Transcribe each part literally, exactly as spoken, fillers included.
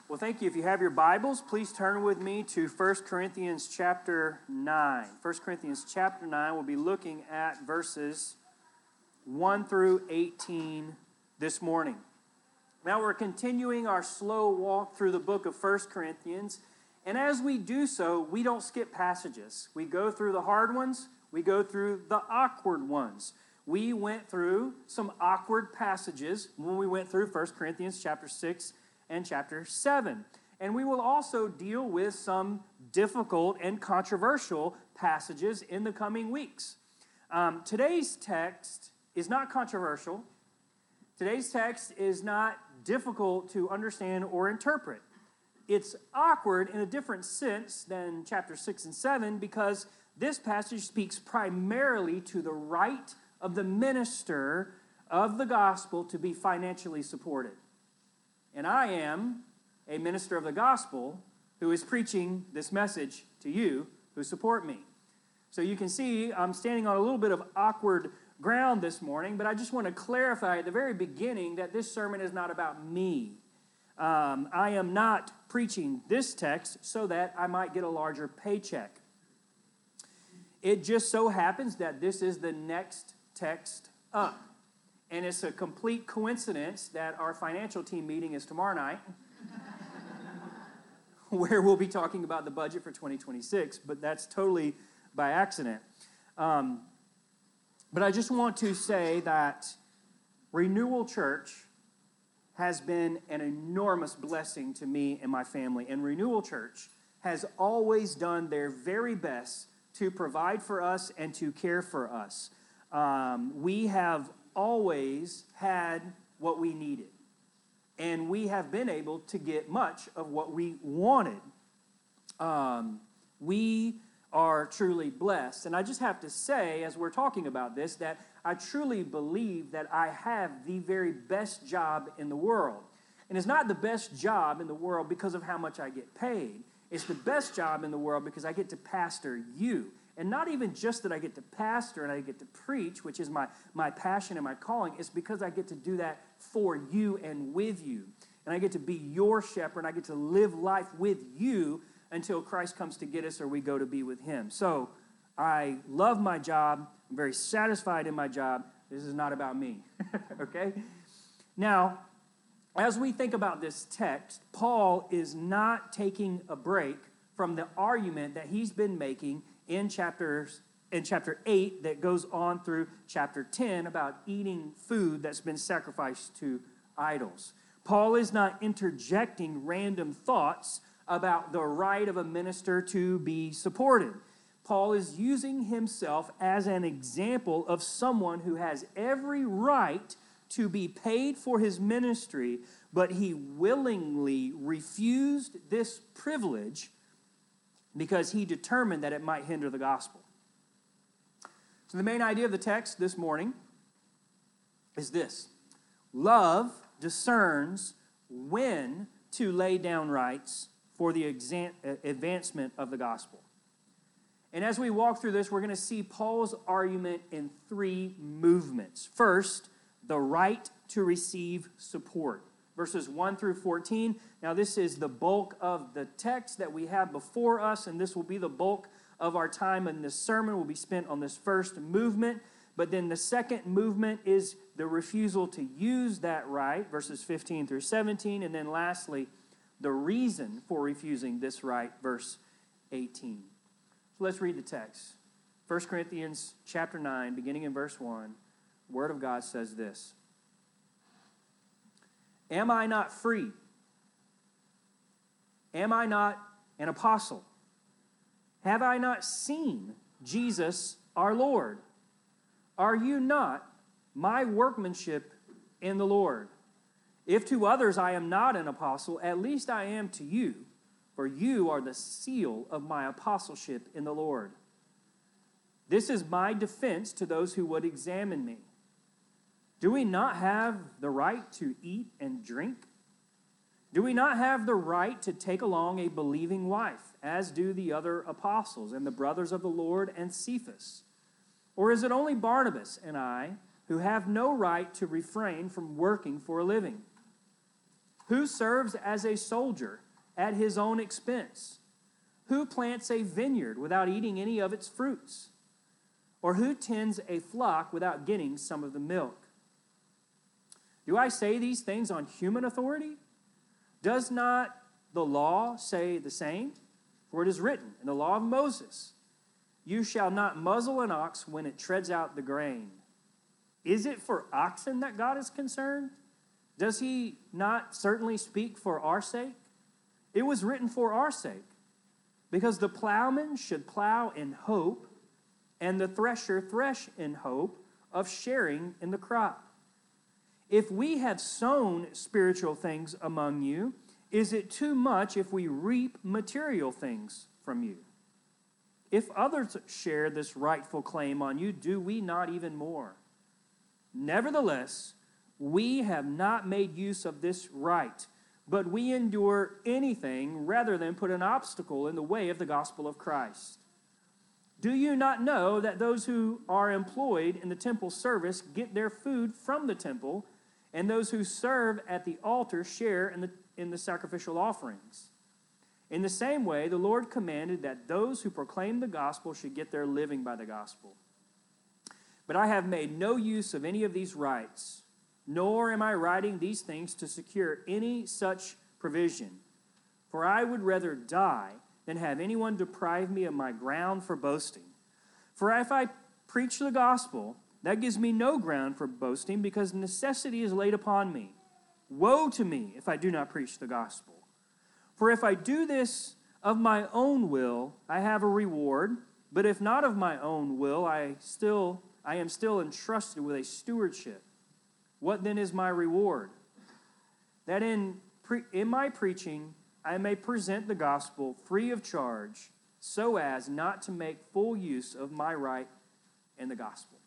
Well, thank you. If you have your Bibles, please turn with me to First Corinthians chapter nine. First Corinthians chapter nine, we'll be looking at verses one through eighteen this morning. Now we're continuing our slow walk through the book of First Corinthians, and as we do so, we don't skip passages. We go through the hard ones, we go through the awkward ones. We went through some awkward passages when we went through First Corinthians chapter six and chapter seven. And we will also deal with some difficult and controversial passages in the coming weeks. Um, today's text is not controversial. Today's text is not difficult to understand or interpret. It's awkward in a different sense than chapter six and seven because this passage speaks primarily to the right of the minister of the gospel to be financially supported. And I am a minister of the gospel who is preaching this message to you who support me. So you can see I'm standing on a little bit of awkward ground this morning, but I just want to clarify at the very beginning that this sermon is not about me. Um, I am not preaching this text so that I might get a larger paycheck. It just so happens that this is the next text up. And it's a complete coincidence that our financial team meeting is tomorrow night, where we'll be talking about the budget for twenty twenty-six, but that's totally by accident. Um, but I just want to say that Renewal Church has been an enormous blessing to me and my family. And Renewal Church has always done their very best to provide for us and to care for us. Um, we have always had what we needed. And we have been able to get much of what we wanted. Um, we are truly blessed. And I just have to say, as we're talking about this, that I truly believe that I have the very best job in the world. And it's not the best job in the world because of how much I get paid. It's the best job in the world because I get to pastor you. And not even just that I get to pastor and I get to preach, which is my, my passion and my calling. It's because I get to do that for you and with you. And I get to be your shepherd. And I get to live life with you until Christ comes to get us or we go to be with him. So I love my job. I'm very satisfied in my job. This is not about me. Okay? Now, as we think about this text, Paul is not taking a break from the argument that he's been making in chapters in chapter eight that goes on through chapter ten about eating food that's been sacrificed to idols. Paul is not interjecting random thoughts about the right of a minister to be supported. Paul is using himself as an example of someone who has every right to be paid for his ministry, but he willingly refused this privilege because he determined that it might hinder the gospel. So the main idea of the text this morning is this. Love discerns when to lay down rights for the advancement of the gospel. And as we walk through this, we're going to see Paul's argument in three movements. First, the right to receive support. Verses one through fourteen. Now, this is the bulk of the text that we have before us, and this will be the bulk of our time in this sermon will be spent on this first movement. But then the second movement is the refusal to use that right, verses fifteen through seventeen. And then lastly, the reason for refusing this right, verse eighteen. So let's read the text. First Corinthians chapter nine, beginning in verse one. The Word of God says this. Am I not free? Am I not an apostle? Have I not seen Jesus our Lord? Are you not my workmanship in the Lord? If to others I am not an apostle, at least I am to you, for you are the seal of my apostleship in the Lord. This is my defense to those who would examine me. Do we not have the right to eat and drink? Do we not have the right to take along a believing wife, as do the other apostles and the brothers of the Lord and Cephas? Or is it only Barnabas and I who have no right to refrain from working for a living? Who serves as a soldier at his own expense? Who plants a vineyard without eating any of its fruits? Or who tends a flock without getting some of the milk? Do I say these things on human authority? Does not the law say the same? For it is written in the law of Moses, you shall not muzzle an ox when it treads out the grain. Is it for oxen that God is concerned? Does he not certainly speak for our sake? It was written for our sake, because the plowman should plow in hope, and the thresher thresh in hope of sharing in the crop. If we have sown spiritual things among you, is it too much if we reap material things from you? If others share this rightful claim on you, do we not even more? Nevertheless, we have not made use of this right, but we endure anything rather than put an obstacle in the way of the gospel of Christ. Do you not know that those who are employed in the temple service get their food from the temple, and those who serve at the altar share in the, in the sacrificial offerings? In the same way, the Lord commanded that those who proclaim the gospel should get their living by the gospel. But I have made no use of any of these rights, nor am I writing these things to secure any such provision. For I would rather die than have anyone deprive me of my ground for boasting. For if I preach the gospel, that gives me no ground for boasting, because necessity is laid upon me. Woe to me if I do not preach the gospel. For if I do this of my own will, I have a reward, but if not of my own will, I still I am still entrusted with a stewardship. What then is my reward? That in pre- in my preaching I may present the gospel free of charge, so as not to make full use of my right in the gospel.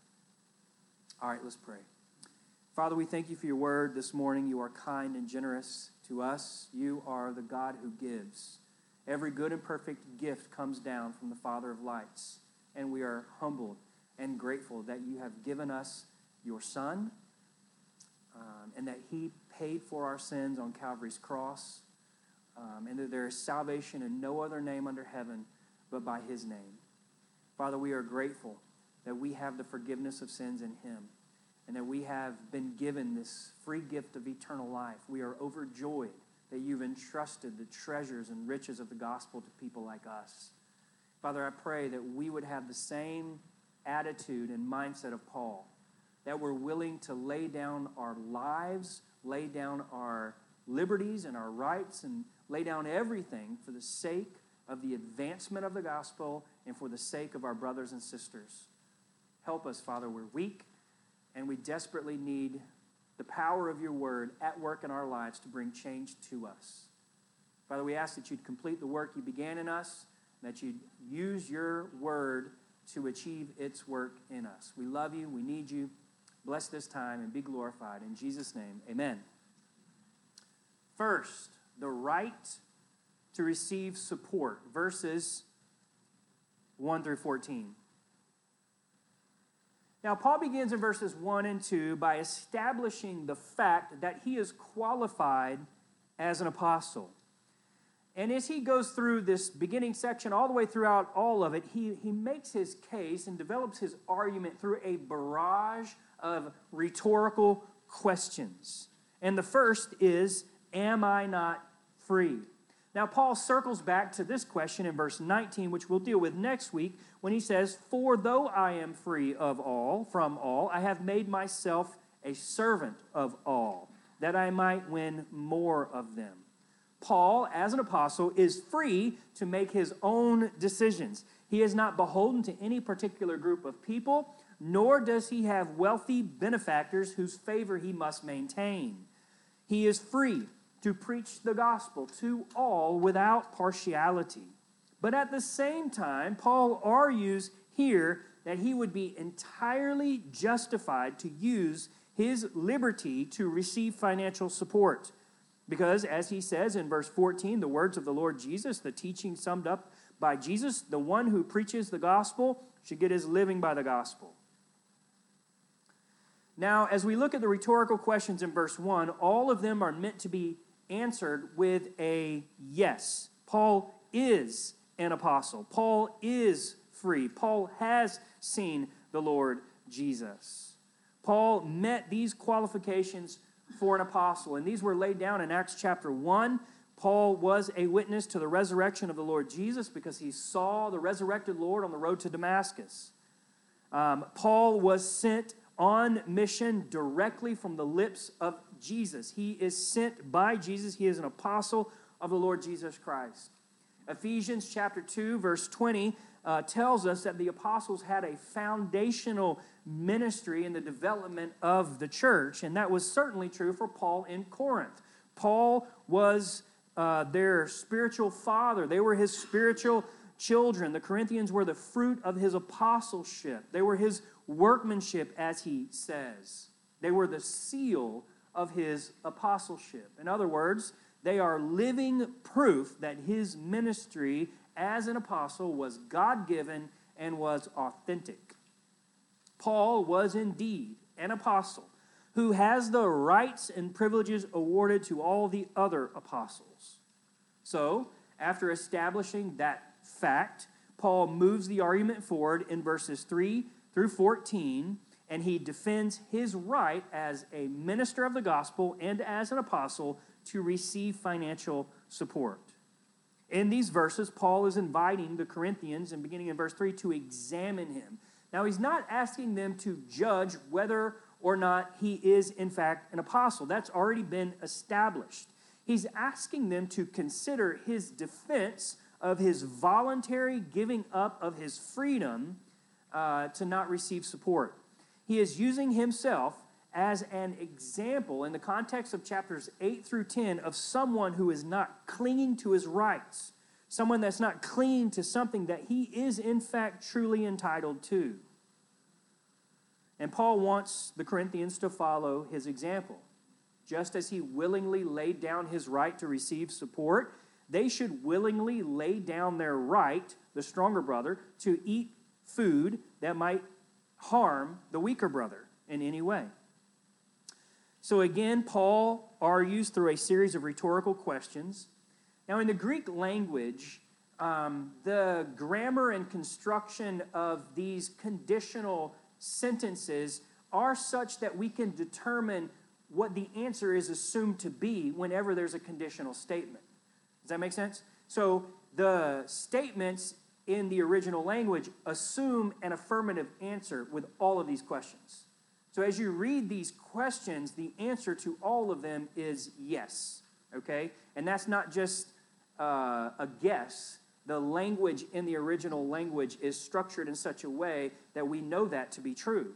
All right, let's pray. Father, we thank you for your word this morning. You are kind and generous to us. You are the God who gives. Every good and perfect gift comes down from the Father of lights, and we are humbled and grateful that you have given us your Son, um, and that he paid for our sins on Calvary's cross, um, and that there is salvation in no other name under heaven but by his name. Father, we are grateful that we have the forgiveness of sins in him, and that we have been given this free gift of eternal life. We are overjoyed that you've entrusted the treasures and riches of the gospel to people like us. Father, I pray that we would have the same attitude and mindset of Paul, that we're willing to lay down our lives, lay down our liberties and our rights, and lay down everything for the sake of the advancement of the gospel and for the sake of our brothers and sisters. Help us, Father. We're weak, and we desperately need the power of your word at work in our lives to bring change to us. Father, we ask that you'd complete the work you began in us, and that you'd use your word to achieve its work in us. We love you. We need you. Bless this time and be glorified. In Jesus' name, amen. First, the right to receive support, verses one through fourteen. Now, Paul begins in verses one and two by establishing the fact that he is qualified as an apostle. And as he goes through this beginning section all the way throughout all of it, he, he makes his case and develops his argument through a barrage of rhetorical questions. And the first is, am I not free? Now, Paul circles back to this question in verse nineteen, which we'll deal with next week, when he says, for though I am free of all, from all, I have made myself a servant of all, that I might win more of them. Paul, as an apostle, is free to make his own decisions. He is not beholden to any particular group of people, nor does he have wealthy benefactors whose favor he must maintain. He is free to preach the gospel to all without partiality. But at the same time, Paul argues here that he would be entirely justified to use his liberty to receive financial support. Because, as he says in verse fourteen, the words of the Lord Jesus, the teaching summed up by Jesus, the one who preaches the gospel should get his living by the gospel. Now, as we look at the rhetorical questions in verse one, all of them are meant to be answered with a yes. Paul is an apostle. Paul is free. Paul has seen the Lord Jesus. Paul met these qualifications for an apostle, and these were laid down in Acts chapter one. Paul was a witness to the resurrection of the Lord Jesus because he saw the resurrected Lord on the road to Damascus. Um, Paul was sent on mission directly from the lips of Jesus. He is sent by Jesus. He is an apostle of the Lord Jesus Christ. Ephesians chapter two, verse twenty, uh, tells us that the apostles had a foundational ministry in the development of the church, and that was certainly true for Paul in Corinth. Paul was uh, their spiritual father. They were his spiritual children. The Corinthians were the fruit of his apostleship. They were his workmanship, as he says. They were the seal of his apostleship. In other words, they are living proof that his ministry as an apostle was God-given and was authentic. Paul was indeed an apostle who has the rights and privileges awarded to all the other apostles. So, after establishing that fact, Paul moves the argument forward in verses three through fourteen, and he defends his right as a minister of the gospel and as an apostle to receive financial support. In these verses, Paul is inviting the Corinthians, and beginning in verse three, to examine him. Now, he's not asking them to judge whether or not he is, in fact, an apostle. That's already been established. He's asking them to consider his defense of his voluntary giving up of his freedom uh, to not receive support. He is using himself as an example in the context of chapters eight through ten of someone who is not clinging to his rights, someone that's not clinging to something that he is in fact truly entitled to. And Paul wants the Corinthians to follow his example. Just as he willingly laid down his right to receive support, they should willingly lay down their right, the stronger brother, to eat food that might harm the weaker brother in any way. So again, Paul argues through a series of rhetorical questions. Now, in the Greek language, um, the grammar and construction of these conditional sentences are such that we can determine what the answer is assumed to be whenever there's a conditional statement. Does that make sense? So the statements in the original language assume an affirmative answer with all of these questions. So as you read these questions, the answer to all of them is yes, okay? And that's not just uh, a guess. The language in the original language is structured in such a way that we know that to be true.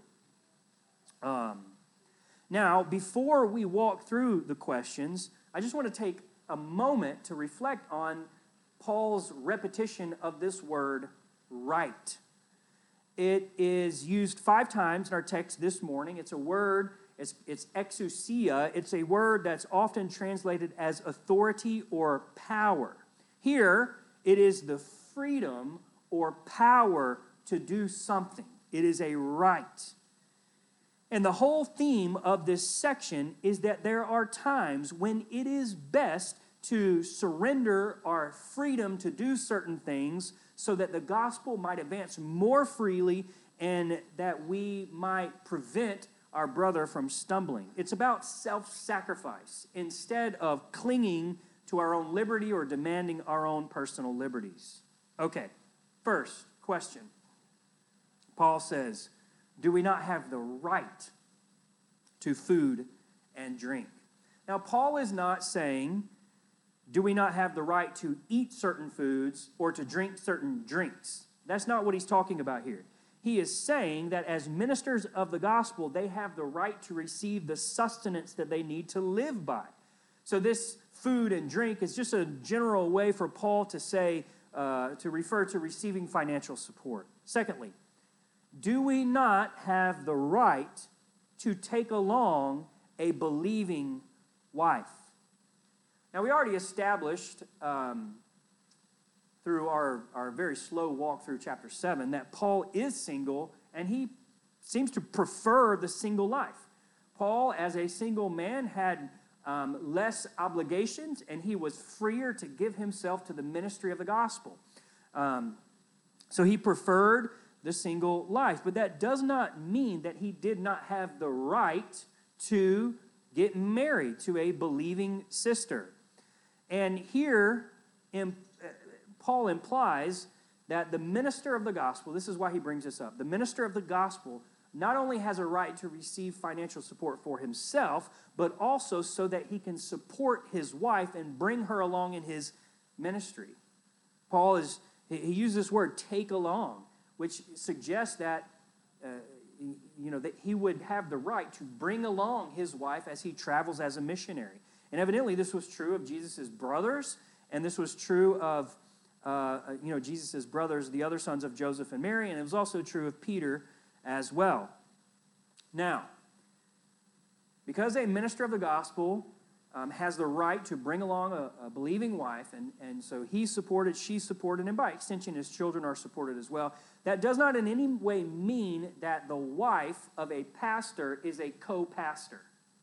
Um, now, before we walk through the questions, I just want to take a moment to reflect on Paul's repetition of this word, right. It is used five times in our text this morning. It's a word, it's, it's exousia. It's a word that's often translated as authority or power. Here, it is the freedom or power to do something. It is a right. And the whole theme of this section is that there are times when it is best to surrender our freedom to do certain things so that the gospel might advance more freely and that we might prevent our brother from stumbling. It's about self-sacrifice instead of clinging to our own liberty or demanding our own personal liberties. Okay, first question. Paul says, do we not have the right to food and drink? Now, Paul is not saying, do we not have the right to eat certain foods or to drink certain drinks? That's not what he's talking about here. He is saying that as ministers of the gospel, they have the right to receive the sustenance that they need to live by. So this food and drink is just a general way for Paul to say, uh, to refer to receiving financial support. Secondly, do we not have the right to take along a believing wife? Now, we already established um, through our, our very slow walk through chapter seven that Paul is single, and he seems to prefer the single life. Paul, as a single man, had um, less obligations, and he was freer to give himself to the ministry of the gospel. Um, so he preferred the single life. But that does not mean that he did not have the right to get married to a believing sister. And here, in, uh, Paul implies that the minister of the gospel, this is why he brings this up, the minister of the gospel not only has a right to receive financial support for himself, but also so that he can support his wife and bring her along in his ministry. Paul is, he uses this word, take along, which suggests that, uh, you know, that he would have the right to bring along his wife as he travels as a missionary. And evidently this was true of Jesus' brothers, and this was true of, uh, you know, Jesus' brothers, the other sons of Joseph and Mary, and it was also true of Peter as well. Now, because a minister of the gospel um, has the right to bring along a, a believing wife, and, and so he's supported, she's supported, and by extension his children are supported as well, that does not in any way mean that the wife of a pastor is a co-pastor.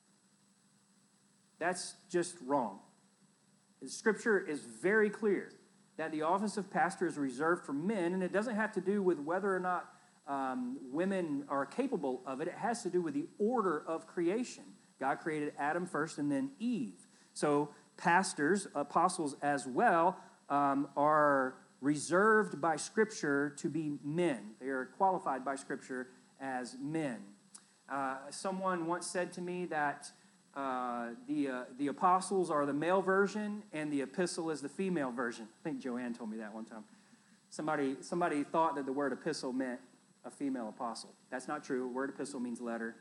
That's just wrong. The Scripture is very clear that the office of pastor is reserved for men, and it doesn't have to do with whether or not um, women are capable of it. It has to do with the order of creation. God created Adam first and then Eve. So pastors, apostles as well, um, are reserved by Scripture to be men. They are qualified by Scripture as men. Uh, someone once said to me that uh, the uh, the apostles are the male version and the epistle is the female version. I think Joanne told me that one time. Somebody somebody thought that the word epistle meant a female apostle. That's not true. The word epistle means letter.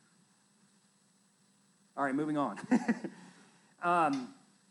All right, moving on. um,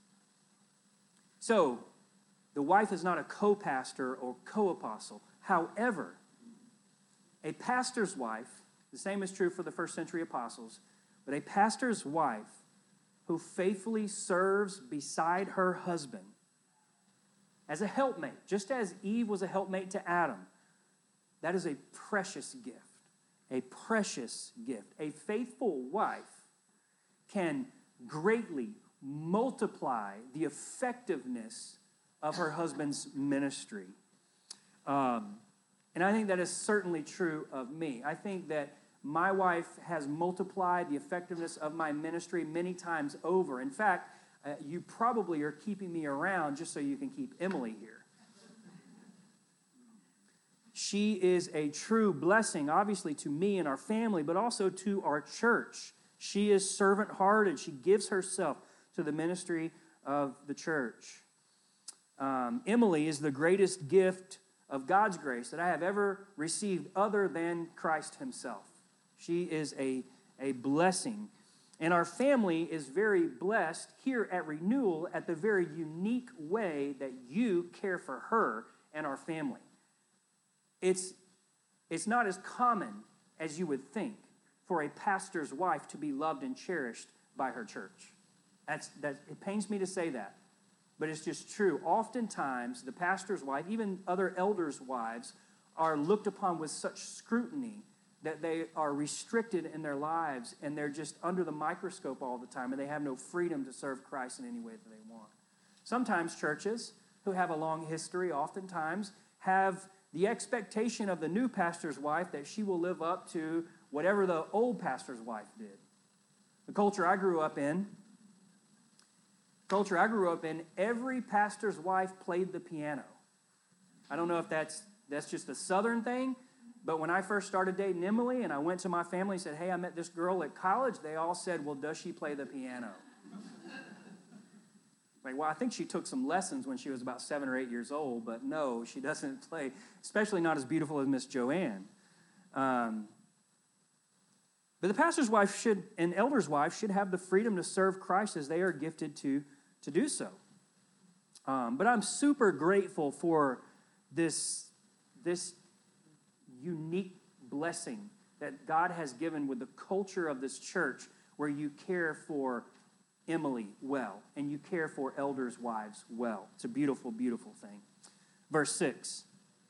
so, the wife is not a co-pastor or co-apostle. However, a pastor's wife, the same is true for the first century apostles, but a pastor's wife who faithfully serves beside her husband as a helpmate, just as Eve was a helpmate to Adam, that is a precious gift, a precious gift. A faithful wife can greatly multiply the effectiveness of her husband's ministry. Um, and I think that is certainly true of me. I think that my wife has multiplied the effectiveness of my ministry many times over. In fact, uh, you probably are keeping me around just so you can keep Emily here. She is a true blessing, obviously, to me and our family, but also to our church. She is servant-hearted. She gives herself to the ministry of the church. Um, Emily is the greatest gift of God's grace that I have ever received other than Christ himself. She is a, a blessing. And our family is very blessed here at Renewal at the very unique way that you care for her and our family. It's, it's not as common as you would think for a pastor's wife to be loved and cherished by her church. That's, that, it pains me to say that, but it's just true. Oftentimes, the pastor's wife, even other elders' wives, are looked upon with such scrutiny that they are restricted in their lives, and they're just under the microscope all the time, and they have no freedom to serve Christ in any way that they want. Sometimes churches who have a long history oftentimes have the expectation of the new pastor's wife that she will live up to whatever the old pastor's wife did. The culture I grew up in, culture I grew up in, every pastor's wife played the piano. I don't know if that's that's just a southern thing, but when I first started dating Emily and I went to my family and said, hey, I met this girl at college, they all said, well, does she play the piano? Like, well, I think she took some lessons when she was about seven or eight years old, but no, she doesn't play, especially not as beautiful as Miss Joanne. Um, but the pastor's wife should, and elder's wife should have the freedom to serve Christ as they are gifted to, to do so. Um, but I'm super grateful for this, this unique blessing that God has given with the culture of this church where you care for Emily well, and you care for elders' wives well. It's a beautiful, beautiful thing. Verse six.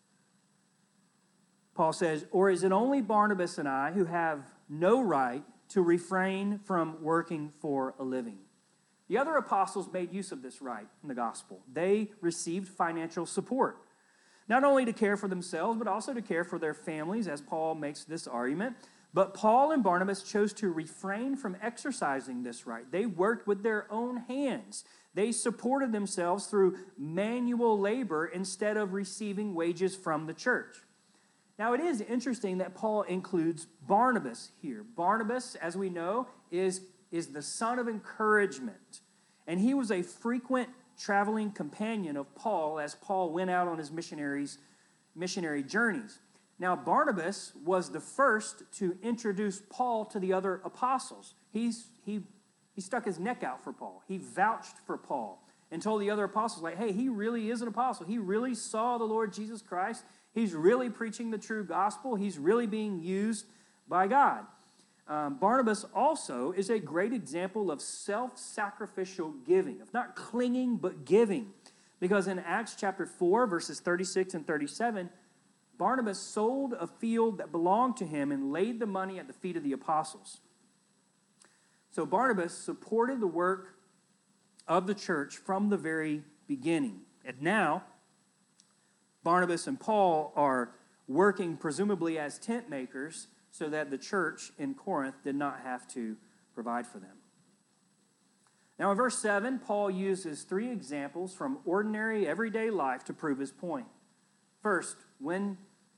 Paul says, or is it only Barnabas and I who have no right to refrain from working for a living? The other apostles made use of this right in the gospel. They received financial support, not only to care for themselves, but also to care for their families, as Paul makes this argument. But Paul and Barnabas chose to refrain from exercising this right. They worked with their own hands. They supported themselves through manual labor instead of receiving wages from the church. Now, it is interesting that Paul includes Barnabas here. Barnabas, as we know, is, is the son of encouragement. And he was a frequent traveling companion of Paul as Paul went out on his missionaries, missionary journeys. Now, Barnabas was the first to introduce Paul to the other apostles. He's, he, he stuck his neck out for Paul. He vouched for Paul and told the other apostles, like, hey, he really is an apostle. He really saw the Lord Jesus Christ. He's really preaching the true gospel. He's really being used by God. Um, Barnabas also is a great example of self-sacrificial giving, of not clinging but giving. Because in Acts chapter four, verses thirty-six and thirty-seven, Barnabas sold a field that belonged to him and laid the money at the feet of the apostles. So Barnabas supported the work of the church from the very beginning. And now, Barnabas and Paul are working presumably as tent makers so that the church in Corinth did not have to provide for them. Now in verse seven, Paul uses three examples from ordinary everyday life to prove his point. First, when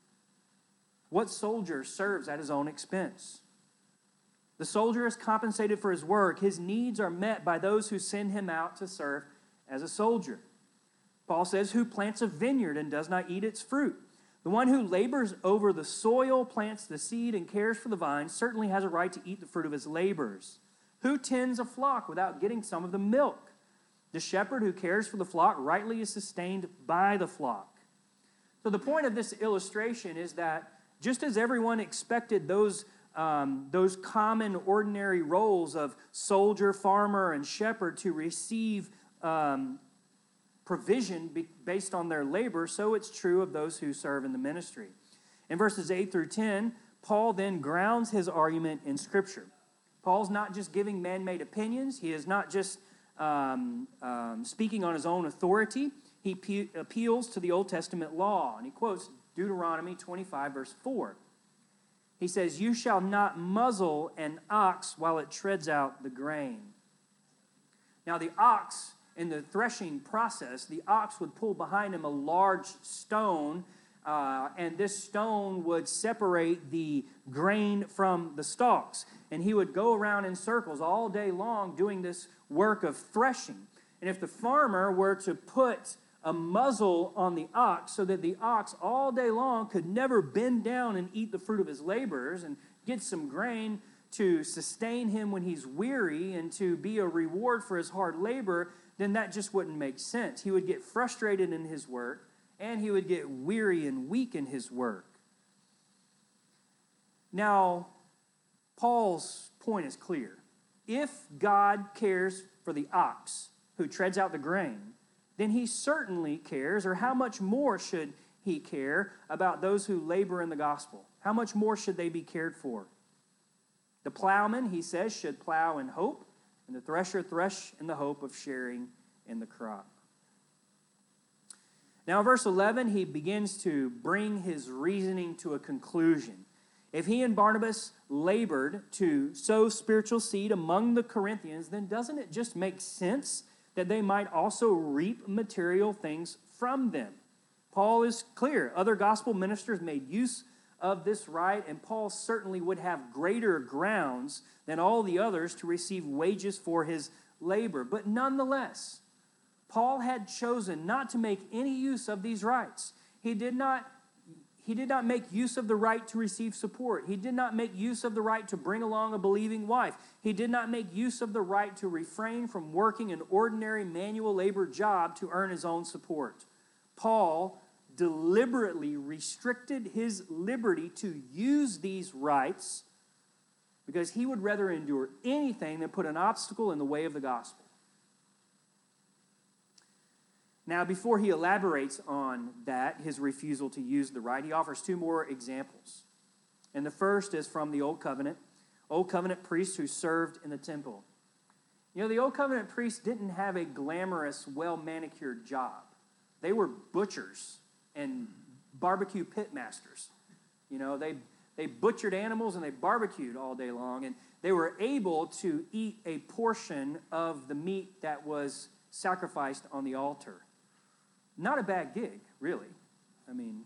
what soldier serves at his own expense? The soldier is compensated for his work. His needs are met by those who send him out to serve as a soldier. Paul says, who plants a vineyard and does not eat its fruit? The one who labors over the soil, plants the seed, and cares for the vine certainly has a right to eat the fruit of his labors. Who tends a flock without getting some of the milk? The shepherd who cares for the flock rightly is sustained by the flock. So the point of this illustration is that just as everyone expected those, um, those common ordinary roles of soldier, farmer, and shepherd to receive um, provision based on their labor, so it's true of those who serve in the ministry. In verses eight through ten, Paul then grounds his argument in Scripture. Paul's not just giving man-made opinions. He is not just um, um, speaking on his own authority. He pe- appeals to the Old Testament law, and he quotes Deuteronomy twenty-five, verse four. He says, you shall not muzzle an ox while it treads out the grain. Now, the ox, in the threshing process, the ox would pull behind him a large stone, uh, and this stone would separate the grain from the stalks. And he would go around in circles all day long doing this work of threshing. And if the farmer were to put a muzzle on the ox so that the ox all day long could never bend down and eat the fruit of his labors and get some grain to sustain him when he's weary and to be a reward for his hard labor, then that just wouldn't make sense. He would get frustrated in his work, and he would get weary and weak in his work. Now, Paul's point is clear. If God cares for the ox who treads out the grain, then he certainly cares, or how much more should he care about those who labor in the gospel? How much more should they be cared for? The plowman, he says, should plow in hope, and the thresher thresh in the hope of sharing in the crop. Now, in verse eleven, he begins to bring his reasoning to a conclusion. If he and Barnabas labored to sow spiritual seed among the Corinthians, then doesn't it just make sense that they might also reap material things from them? Paul is clear. Other gospel ministers made use of this right, and Paul certainly would have greater grounds than all the others to receive wages for his labor. But nonetheless, Paul had chosen not to make any use of these rights. He did not, he did not make use of the right to receive support. He did not make use of the right to bring along a believing wife. He did not make use of the right to refrain from working an ordinary manual labor job to earn his own support. Paul deliberately restricted his liberty to use these rights because he would rather endure anything than put an obstacle in the way of the gospel. Now, before he elaborates on that, his refusal to use the right, he offers two more examples. And the first is from the Old Covenant, Old Covenant priests who served in the temple. You know, the Old Covenant priests didn't have a glamorous, well-manicured job. They were butchers and barbecue pit masters. You know, they, they butchered animals and they barbecued all day long, and they were able to eat a portion of the meat that was sacrificed on the altar. Not a bad gig, really. I mean,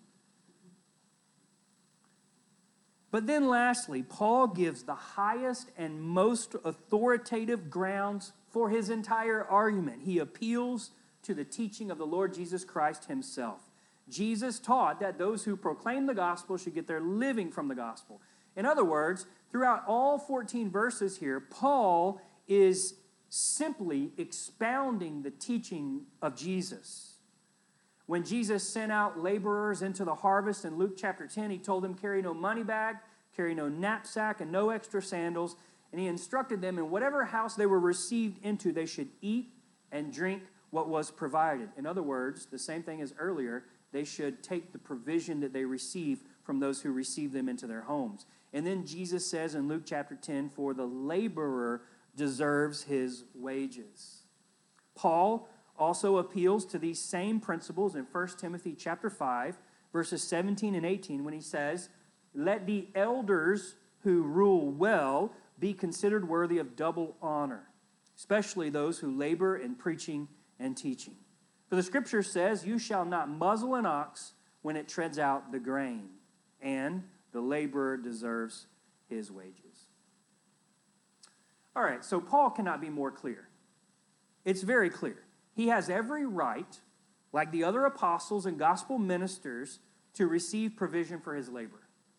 but then lastly, Paul gives the highest and most authoritative grounds for his entire argument. He appeals to the teaching of the Lord Jesus Christ himself. Jesus taught that those who proclaim the gospel should get their living from the gospel. In other words, throughout all fourteen verses here, Paul is simply expounding the teaching of Jesus. When Jesus sent out laborers into the harvest in Luke chapter ten, he told them, carry no money bag, carry no knapsack, and no extra sandals. And he instructed them in whatever house they were received into, they should eat and drink what was provided. In other words, the same thing as earlier, they should take the provision that they receive from those who receive them into their homes. And then Jesus says in Luke chapter ten, for the laborer deserves his wages. Paul also appeals to these same principles in First Timothy chapter five, verses seventeen and eighteen, when he says, let the elders who rule well be considered worthy of double honor, especially those who labor in preaching and teaching. For the scripture says, you shall not muzzle an ox when it treads out the grain, and the laborer deserves his wages. All right, so Paul cannot be more clear. It's very clear. He has every right, like the other apostles and gospel ministers, to receive provision for his labor.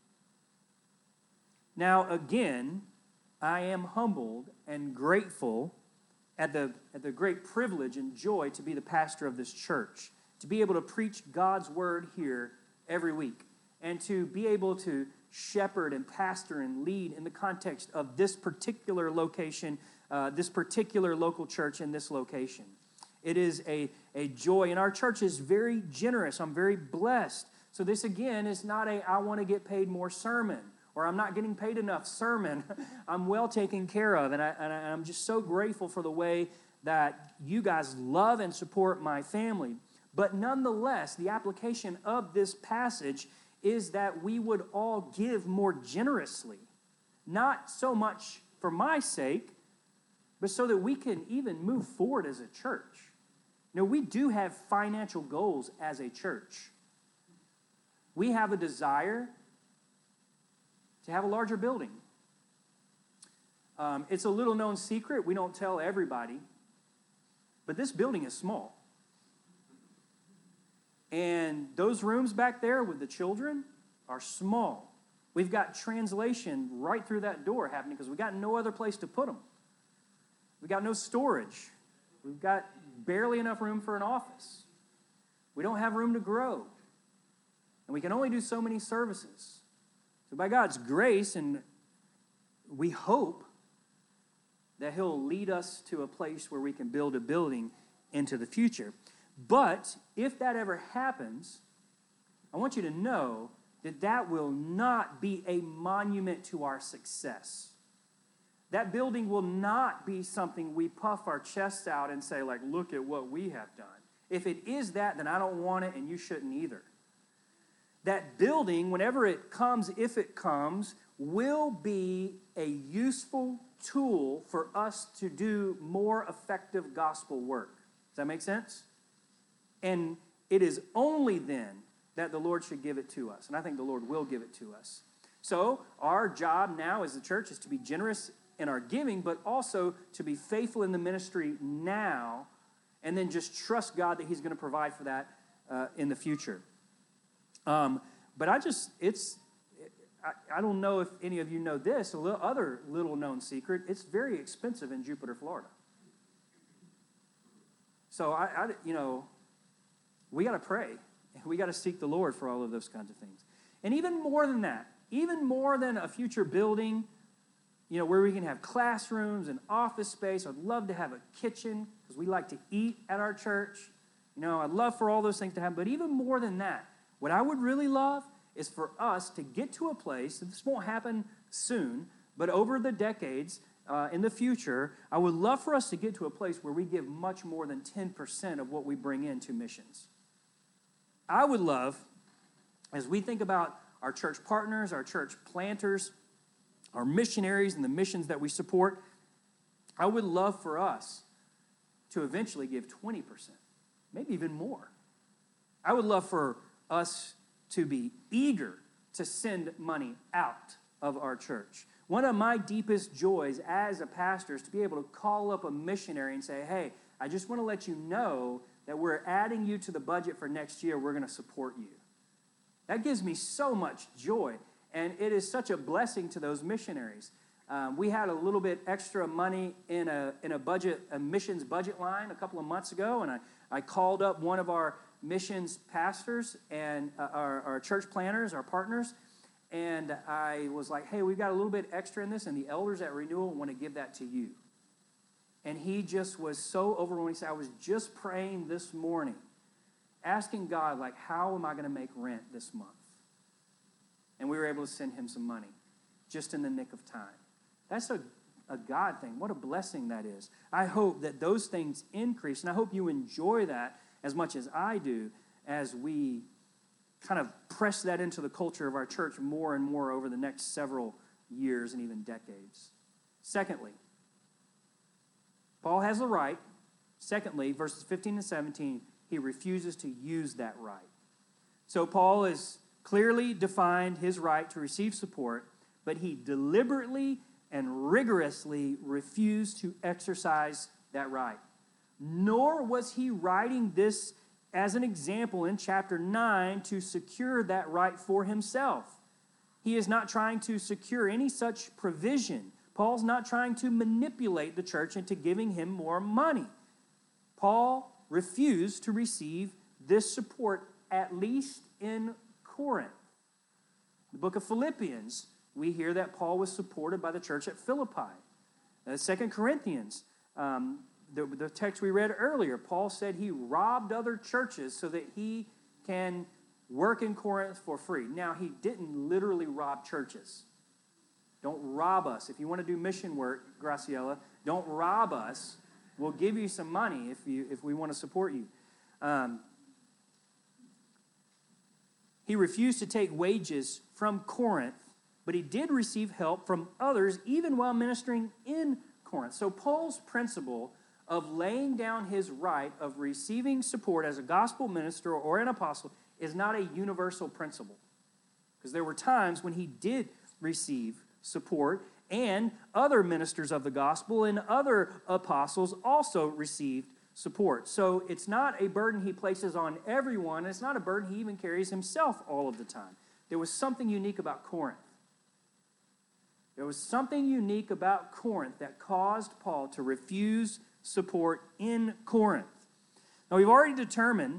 Now, again, I am humbled and grateful at the, at the great privilege and joy to be the pastor of this church, to be able to preach God's word here every week, and to be able to shepherd and pastor and lead in the context of this particular location, uh, this particular local church in this location. It is a, a joy, and our church is very generous. I'm very blessed. So this, again, is not a I want to get paid more sermon, or I'm not getting paid enough sermon. I'm well taken care of, and, I, and I'm just so grateful for the way that you guys love and support my family. But nonetheless, the application of this passage is that we would all give more generously, not so much for my sake, but so that we can even move forward as a church. You know, we do have financial goals as a church. We have a desire to have a larger building. Um, it's a little known secret. We don't tell everybody, but this building is small. And those rooms back there with the children are small. We've got translation right through that door happening because we've got no other place to put them. We've got no storage. We've got barely enough room for an office. We don't have room to grow. And we can only do so many services. So by God's grace, and we hope that he'll lead us to a place where we can build a building into the future. But if that ever happens, I want you to know that that will not be a monument to our success. That building will not be something we puff our chests out and say, like, look at what we have done. If it is that, then I don't want it, and you shouldn't either. That building, whenever it comes, if it comes, will be a useful tool for us to do more effective gospel work. Does that make sense? And it is only then that the Lord should give it to us. And I think the Lord will give it to us. So our job now as the church is to be generous in our giving, but also to be faithful in the ministry now, and then just trust God that he's going to provide for that uh, in the future. Um, but I just, it's, I, I don't know if any of you know this, a little, other little known secret, it's very expensive in Jupiter, Florida. So I, I you know, we got to pray. We got to seek the Lord for all of those kinds of things. And even more than that, even more than a future building, you know, where we can have classrooms and office space. I'd love to have a kitchen because we like to eat at our church. You know, I'd love for all those things to happen. But even more than that, what I would really love is for us to get to a place, and this won't happen soon, but over the decades, uh, in the future, I would love for us to get to a place where we give much more than ten percent of what we bring into missions. I would love, as we think about our church partners, our church planters, our missionaries, and the missions that we support, I would love for us to eventually give twenty percent, maybe even more. I would love for us to be eager to send money out of our church. One of my deepest joys as a pastor is to be able to call up a missionary and say, hey, I just want to let you know that we're adding you to the budget for next year. We're going to support you. That gives me so much joy, and it is such a blessing to those missionaries. Um, we had a little bit extra money in a in a budget, a missions budget line a couple of months ago, and I, I called up one of our missions pastors and uh, our, our church planners, our partners, and I was like, hey, we've got a little bit extra in this, and the elders at Renewal want to give that to you. And he just was so overwhelmed. He said, I was just praying this morning, asking God, like, how am I going to make rent this month? And we were able to send him some money just in the nick of time. That's a, a God thing. What a blessing that is. I hope that those things increase, and I hope you enjoy that as much as I do as we kind of press that into the culture of our church more and more over the next several years and even decades. Secondly, Paul has a right. Secondly, verses fifteen and seventeen, he refuses to use that right. So Paul has clearly defined his right to receive support, but he deliberately and rigorously refused to exercise that right. Nor was he writing this as an example in chapter nine to secure that right for himself. He is not trying to secure any such provision. Paul's not trying to manipulate the church into giving him more money. Paul refused to receive this support, at least in Corinth. The book of Philippians, we hear that Paul was supported by the church at Philippi. Uh, Second Corinthians, um, the, the text we read earlier, Paul said he robbed other churches so that he can work in Corinth for free. Now, he didn't literally rob churches. Don't rob us. If you want to do mission work, Graciela, don't rob us. We'll give you some money if you if we want to support you. Um, he refused to take wages from Corinth, but he did receive help from others even while ministering in Corinth. So Paul's principle of laying down his right of receiving support as a gospel minister or an apostle is not a universal principle. Because there were times when he did receive support, and other ministers of the gospel and other apostles also received support. So it's not a burden he places on everyone. It's not a burden he even carries himself all of the time. There was something unique about Corinth. There was something unique about Corinth that caused Paul to refuse support in Corinth. Now, we've already determined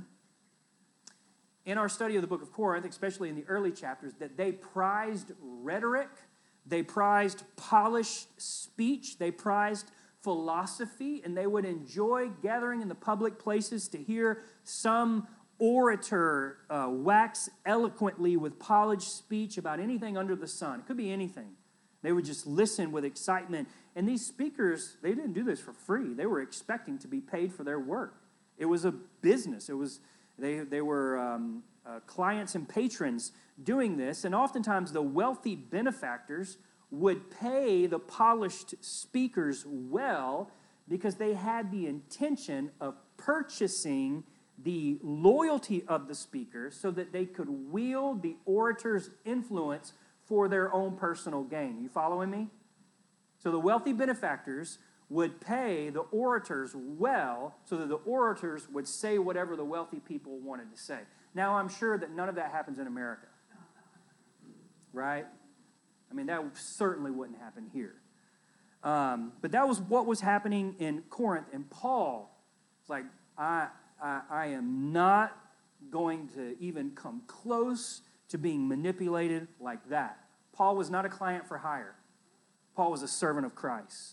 in our study of the book of Corinth, especially in the early chapters, that they prized rhetoric. They prized polished speech. They prized philosophy, and they would enjoy gathering in the public places to hear some orator uh, wax eloquently with polished speech about anything under the sun. It could be anything. They would just listen with excitement. And these speakers, they didn't do this for free. They were expecting to be paid for their work. It was a business. It was they they were um, uh, clients and patrons doing this, and oftentimes the wealthy benefactors would pay the polished speakers well because they had the intention of purchasing the loyalty of the speaker so that they could wield the orator's influence for their own personal gain. You following me? So the wealthy benefactors would pay the orators well so that the orators would say whatever the wealthy people wanted to say. Now, I'm sure that none of that happens in America, right? I mean, that certainly wouldn't happen here. Um, but that was what was happening in Corinth, and Paul was like, I, I, I am not going to even come close to being manipulated like that. Paul was not a client for hire. Paul was a servant of Christ.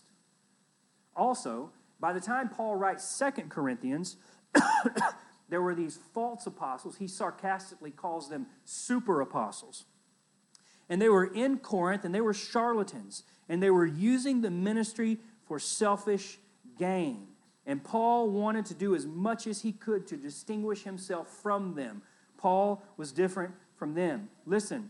Also, by the time Paul writes Second Corinthians, there were these false apostles. He sarcastically calls them super apostles. And they were in Corinth, and they were charlatans. And they were using the ministry for selfish gain. And Paul wanted to do as much as he could to distinguish himself from them. Paul was different from them. Listen,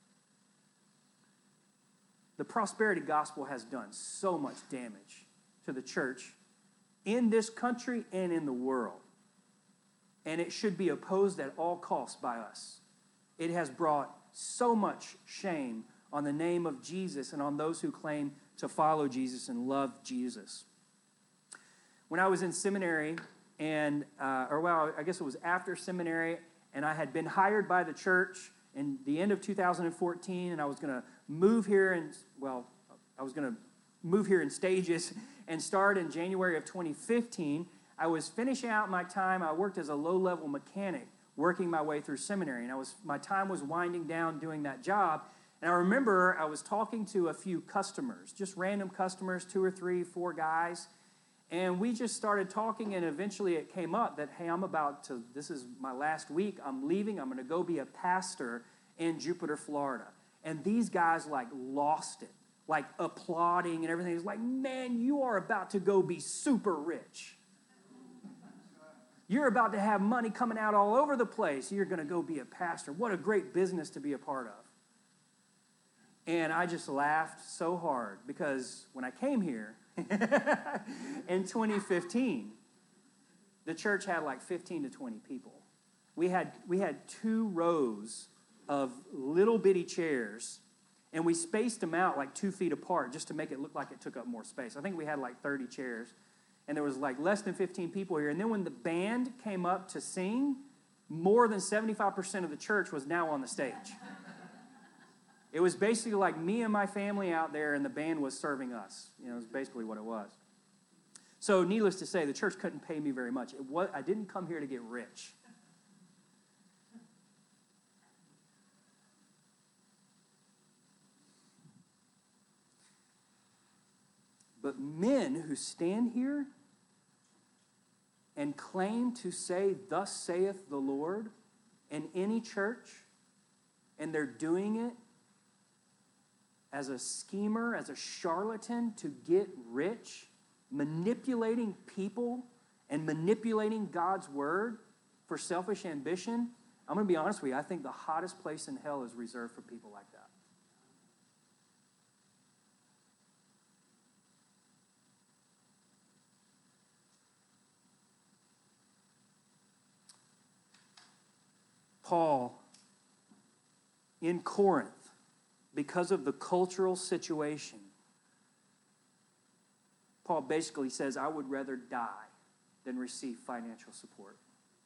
the prosperity gospel has done so much damage to the church in this country and in the world. And it should be opposed at all costs by us. It has brought so much shame on the name of Jesus and on those who claim to follow Jesus and love Jesus. When I was in seminary, and uh, or well, I guess it was after seminary, and I had been hired by the church in the end of two thousand fourteen, and I was going to move here, and well, I was going to move here in stages and start in January of twenty fifteen. I was finishing out my time. I worked as a low-level mechanic, working my way through seminary, and I was my time was winding down doing that job. And I remember I was talking to a few customers, just random customers, two or three, four guys, and we just started talking, and eventually it came up that, hey, I'm about to, this is my last week, I'm leaving, I'm going to go be a pastor in Jupiter, Florida. And these guys, like, lost it, like, applauding and everything. It's like, man, you are about to go be super rich. You're about to have money coming out all over the place. You're going to go be a pastor. What a great business to be a part of. And I just laughed so hard because when I came here in twenty fifteen, the church had like fifteen to twenty people. We had, we had two rows of little bitty chairs, and we spaced them out like two feet apart just to make it look like it took up more space. I think we had like thirty chairs. And there was like less than fifteen people here. And then when the band came up to sing, more than seventy-five percent of the church was now on the stage. It was basically like me and my family out there, and the band was serving us. You know, it was basically what it was. So needless to say, the church couldn't pay me very much. It was, I didn't come here to get rich. But men who stand here and claim to say, thus saith the Lord, in any church, and they're doing it as a schemer, as a charlatan to get rich, manipulating people and manipulating God's word for selfish ambition, I'm going to be honest with you, I think the hottest place in hell is reserved for people like that. Paul, in Corinth, because of the cultural situation, Paul basically says, I would rather die than receive financial support.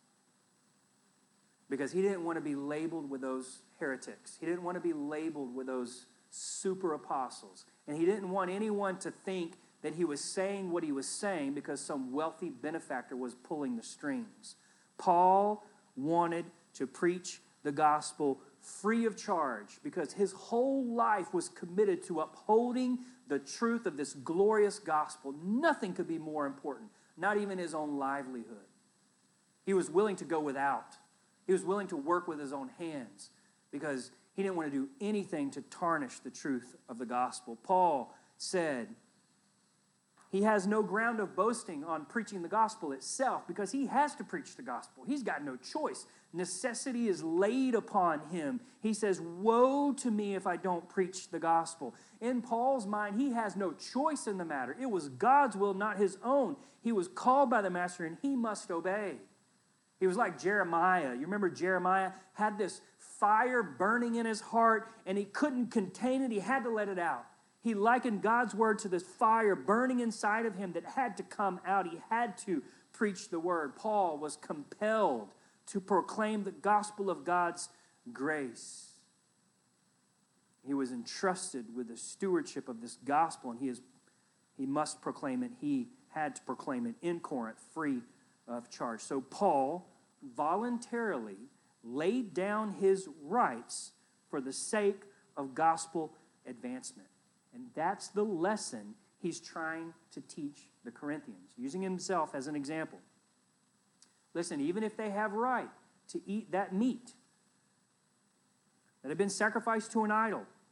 Because he didn't want to be labeled with those heretics. He didn't want to be labeled with those super apostles. And he didn't want anyone to think that he was saying what he was saying because some wealthy benefactor was pulling the strings. Paul wanted to preach the gospel free of charge because his whole life was committed to upholding the truth of this glorious gospel. Nothing could be more important, not even his own livelihood. He was willing to go without. He was willing to work with his own hands because he didn't want to do anything to tarnish the truth of the gospel. Paul said he has no ground of boasting on preaching the gospel itself because he has to preach the gospel. He's got no choice. Necessity is laid upon him. He says, woe to me if I don't preach the gospel. In Paul's mind, he has no choice in the matter. It was God's will, not his own. He was called by the master, and he must obey. He was like Jeremiah. You remember Jeremiah had this fire burning in his heart, and he couldn't contain it. He had to let it out. He likened God's word to this fire burning inside of him that had to come out. He had to preach the word. Paul was compelled to proclaim the gospel of God's grace. He was entrusted with the stewardship of this gospel, and he is he must proclaim it. He had to proclaim it in Corinth, free of charge. So Paul voluntarily laid down his rights for the sake of gospel advancement. And that's the lesson he's trying to teach the Corinthians, using himself as an example. Listen, even if they have right to eat that meat that had been sacrificed to an idol,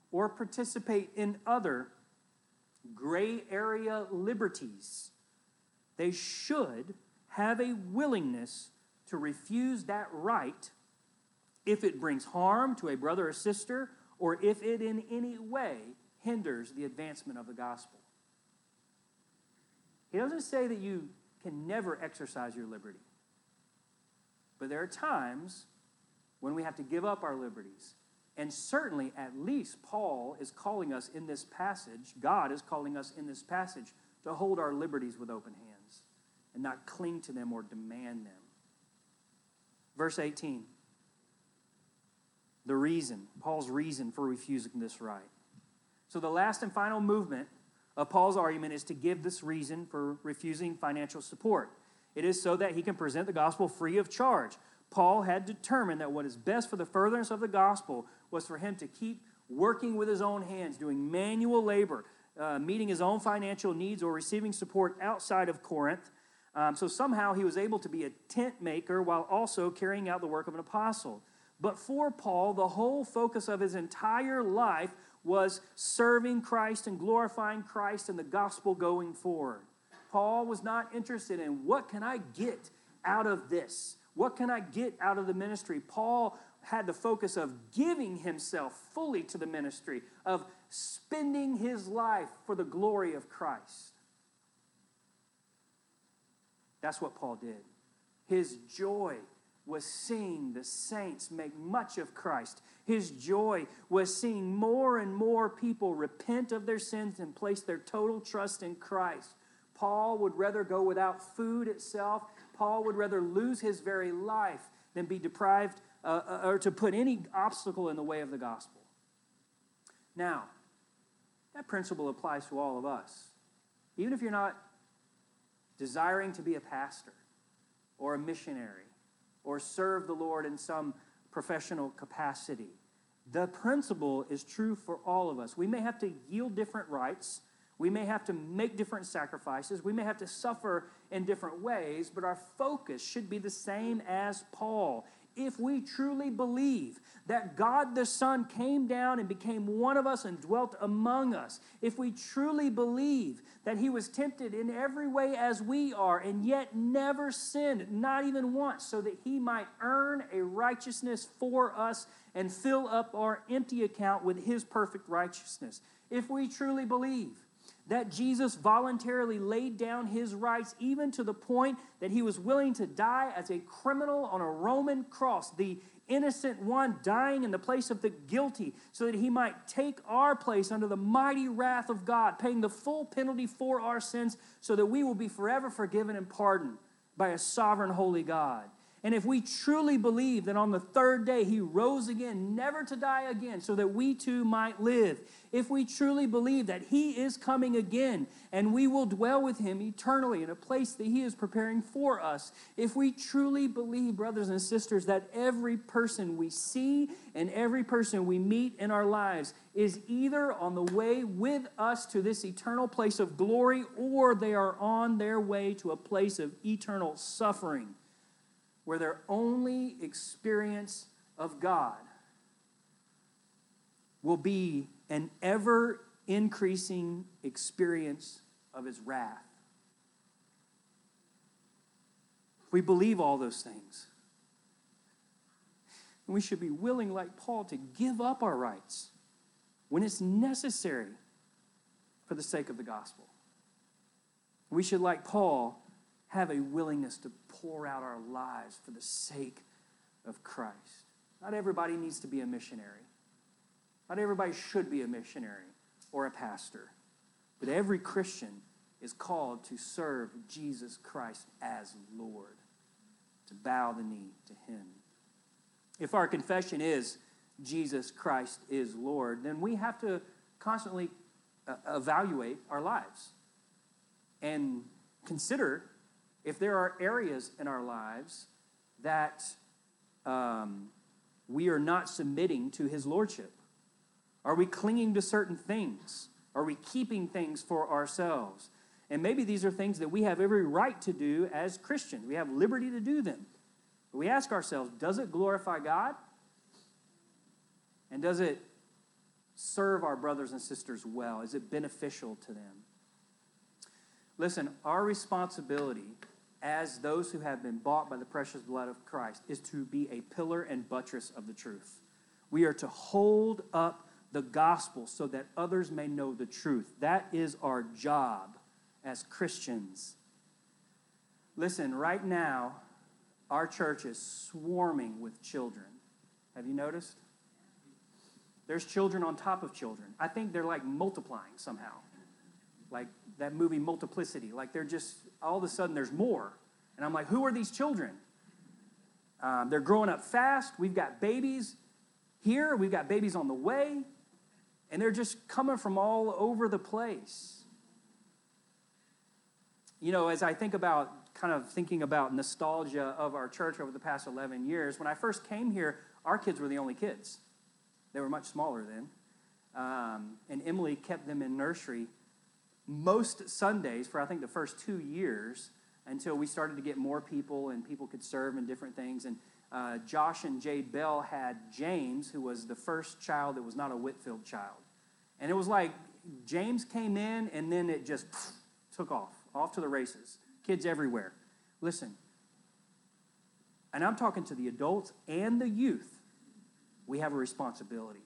or participate in other gray area liberties. They should have a willingness to refuse that right if it brings harm to a brother or sister, or if it in any way hinders the advancement of the gospel. He doesn't say that you can never exercise your liberty. But there are times when we have to give up our liberties. And certainly, at least, Paul is calling us in this passage, God is calling us in this passage, to hold our liberties with open hands and not cling to them or demand them. Verse eighteen. The reason, Paul's reason for refusing this right. So the last and final movement of Paul's argument is to give this reason for refusing financial support. It is so that he can present the gospel free of charge. Paul had determined that what is best for the furtherance of the gospel was for him to keep working with his own hands, doing manual labor, uh, meeting his own financial needs, or receiving support outside of Corinth. Um, so somehow he was able to be a tent maker while also carrying out the work of an apostle. But for Paul, the whole focus of his entire life was serving Christ and glorifying Christ and the gospel going forward. Paul was not interested in what can I get out of this? What can I get out of the ministry? Paul had the focus of giving himself fully to the ministry, of spending his life for the glory of Christ. That's what Paul did. His joy was seeing the saints make much of Christ. His joy was seeing more and more people repent of their sins and place their total trust in Christ. Paul would rather go without food itself. Paul would rather lose his very life than be deprived uh, or to put any obstacle in the way of the gospel. Now, that principle applies to all of us. Even if you're not desiring to be a pastor or a missionary or serve the Lord in some professional capacity, the principle is true for all of us. We may have to yield different rights. We may have to make different sacrifices. We may have to suffer in different ways, but our focus should be the same as Paul. If we truly believe that God the Son came down and became one of us and dwelt among us, if we truly believe that he was tempted in every way as we are and yet never sinned, not even once, so that he might earn a righteousness for us and fill up our empty account with his perfect righteousness, if we truly believe that Jesus voluntarily laid down his rights even to the point that he was willing to die as a criminal on a Roman cross, the innocent one dying in the place of the guilty, so that he might take our place under the mighty wrath of God, paying the full penalty for our sins so that we will be forever forgiven and pardoned by a sovereign holy God. And if we truly believe that on the third day he rose again, never to die again, so that we too might live, if we truly believe that he is coming again and we will dwell with him eternally in a place that he is preparing for us, if we truly believe, brothers and sisters, that every person we see and every person we meet in our lives is either on the way with us to this eternal place of glory or they are on their way to a place of eternal suffering, where their only experience of God will be an ever-increasing experience of his wrath. If we believe all those things, we should be willing, like Paul, to give up our rights when it's necessary for the sake of the gospel. We should, like Paul, have a willingness to pour out our lives for the sake of Christ. Not everybody needs to be a missionary. Not everybody should be a missionary or a pastor. But every Christian is called to serve Jesus Christ as Lord, to bow the knee to him. If our confession is Jesus Christ is Lord, then we have to constantly uh, evaluate our lives and consider if there are areas in our lives that um, we are not submitting to his lordship. Are we clinging to certain things? Are we keeping things for ourselves? And maybe these are things that we have every right to do as Christians. We have liberty to do them. But we ask ourselves, does it glorify God? And does it serve our brothers and sisters well? Is it beneficial to them? Listen, our responsibility as those who have been bought by the precious blood of Christ is to be a pillar and buttress of the truth. We are to hold up the gospel so that others may know the truth. That is our job as Christians. Listen, right now, our church is swarming with children. Have you noticed? There's children on top of children. I think they're like multiplying somehow. Like that movie Multiplicity. Like they're just, all of a sudden there's more. And I'm like, who are these children? Um, they're growing up fast. We've got babies here. We've got babies on the way. And they're just coming from all over the place. You know, as I think about, kind of thinking about nostalgia of our church over the past eleven years, when I first came here, our kids were the only kids. They were much smaller then. Um, and Emily kept them in nursery most Sundays for, I think, the first two years until we started to get more people and people could serve in different things. And uh, Josh and Jade Bell had James, who was the first child that was not a Whitfield child. And it was like James came in and then it just pff, took off, off to the races. Kids everywhere. Listen, and I'm talking to the adults and the youth. We have a responsibility.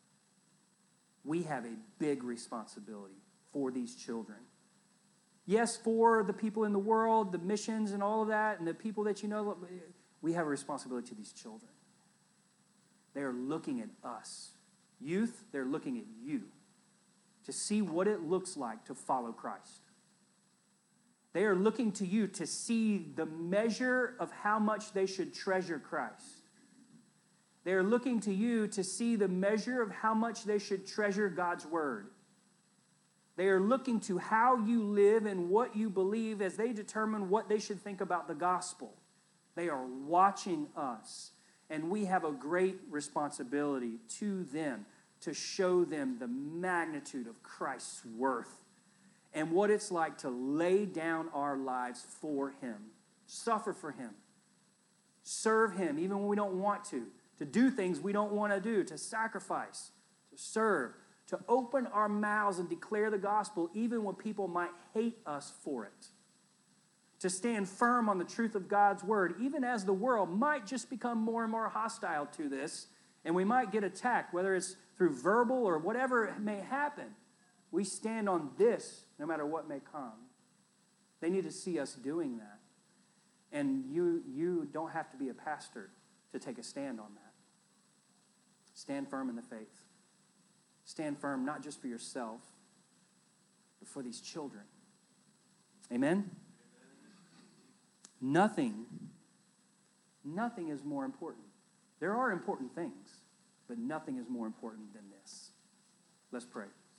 We have a big responsibility for these children. Yes, for the people in the world, the missions and all of that, and the people that you know, we have a responsibility to these children. They are looking at us. Youth, they're looking at you to see what it looks like to follow Christ. They are looking to you to see the measure of how much they should treasure Christ. They are looking to you to see the measure of how much they should treasure God's word. They are looking to how you live and what you believe as they determine what they should think about the gospel. They are watching us, and we have a great responsibility to them to show them the magnitude of Christ's worth and what it's like to lay down our lives for him, suffer for him, serve him even when we don't want to, to do things we don't want to do, to sacrifice, to serve, to open our mouths and declare the gospel even when people might hate us for it, to stand firm on the truth of God's word, even as the world might just become more and more hostile to this, and we might get attacked, whether it's through verbal or whatever may happen. We stand on this no matter what may come. They need to see us doing that. And you, you don't have to be a pastor to take a stand on that. Stand firm in the faith. Stand firm not just for yourself, but for these children. Amen? Nothing, nothing is more important. There are important things, but nothing is more important than this. Let's pray.